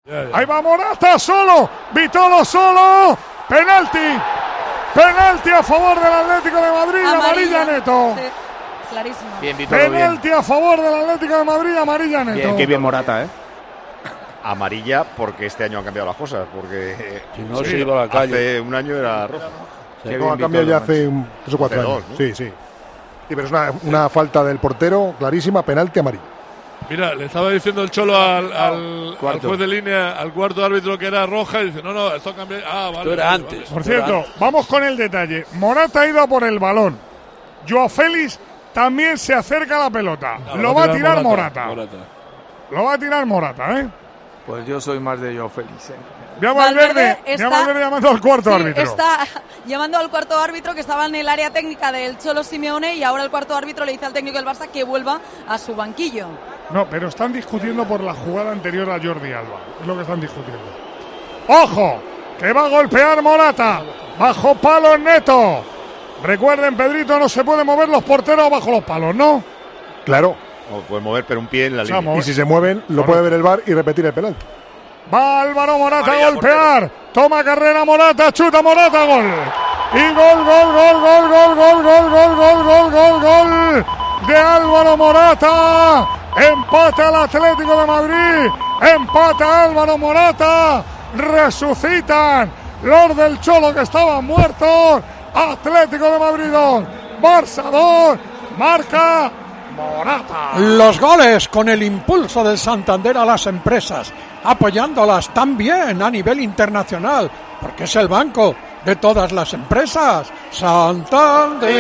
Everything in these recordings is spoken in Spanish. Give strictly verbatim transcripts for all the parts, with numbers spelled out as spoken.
Ya, ya. Ahí va Morata solo, Vitolo solo, penalti, penalti a favor del Atlético de Madrid, amarilla, amarilla neto. Sí, clarísimo. Bien, Vitolo, penalti bien. a favor del Atlético de Madrid, amarilla neto. Bien, Qué bien Morata, ¿eh? Amarilla porque este año han cambiado las cosas, porque Si no, se iba a la calle. hace un año era roja. Qué No, bien ha cambiado ya Vitolo, hace un, tres o cuatro Hace años. dos, ¿no? Sí, sí. Sí, pero es una, una falta del portero clarísima, penalti amarillo. Mira, le estaba diciendo el Cholo al, al, al Cuarto. juez de línea, al cuarto árbitro que era roja, y dice, no, no, esto cambia. Ah, vale. Esto era vale, antes. vale. Por cierto, vamos con el detalle. Morata ha ido a por el balón. Joao Félix también se acerca a la pelota. No, Lo va a tirar Morata. Morata. Lo va a tirar Morata, ¿eh? Pues yo soy más de Joao Félix, ¿eh? Ve a Valverde, Valverde ve a está- Valverde llamando al cuarto Sí, árbitro. está llamando al cuarto árbitro que estaba en el área técnica del Cholo Simeone y ahora el cuarto árbitro le dice al técnico del Barça que vuelva a su banquillo. No, pero están discutiendo por la jugada anterior a Jordi Alba. Es lo que están discutiendo. ¡Ojo! Que va a golpear Morata. Bajo palos Neto. Recuerden, Pedrito, no se pueden mover los porteros bajo los palos, ¿no? Claro. O puede mover, pero un pie en la O sea, línea. mover- Y si se mueven, lo Correcto. puede ver el V A R y repetir el penalti. Va Álvaro Morata Amarilla, a golpear. Toma carrera Morata, chuta Morata, gol. Y gol, gol, gol, gol, gol, gol, gol, gol, gol, gol, gol, gol de Álvaro Morata. Empata el Atlético de Madrid. Empata Álvaro Morata. Resucitan los del Cholo que estaban muertos. Atlético de Madrid dos, Barça dos. Marca Morata. Los goles con el impulso del Santander a las empresas, apoyándolas también a nivel internacional, porque es el banco de todas las empresas. Santander.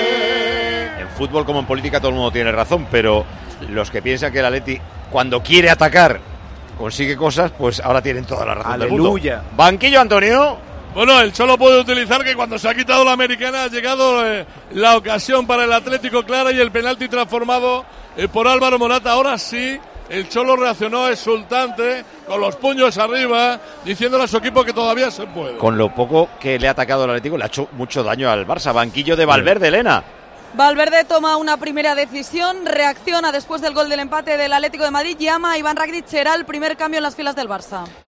En fútbol como en política todo el mundo tiene razón, pero los que piensan que el Atleti cuando quiere atacar consigue cosas, pues ahora tienen toda la razón Aleluya. del mundo. Banquillo, Antonio. Bueno, el Cholo puede utilizar que cuando se ha quitado la americana ha llegado eh, la ocasión para el Atlético clara y el penalti transformado eh, por Álvaro Morata. Ahora sí, el Cholo reaccionó exultante, con los puños arriba, diciéndole a su equipo que todavía se puede. Con lo poco que le ha atacado el Atlético, le ha hecho mucho daño al Barça. Banquillo de Valverde, Elena. Valverde toma una primera decisión, reacciona después del gol del empate del Atlético de Madrid, llama a Iván Rakitic, será el primer cambio en las filas del Barça.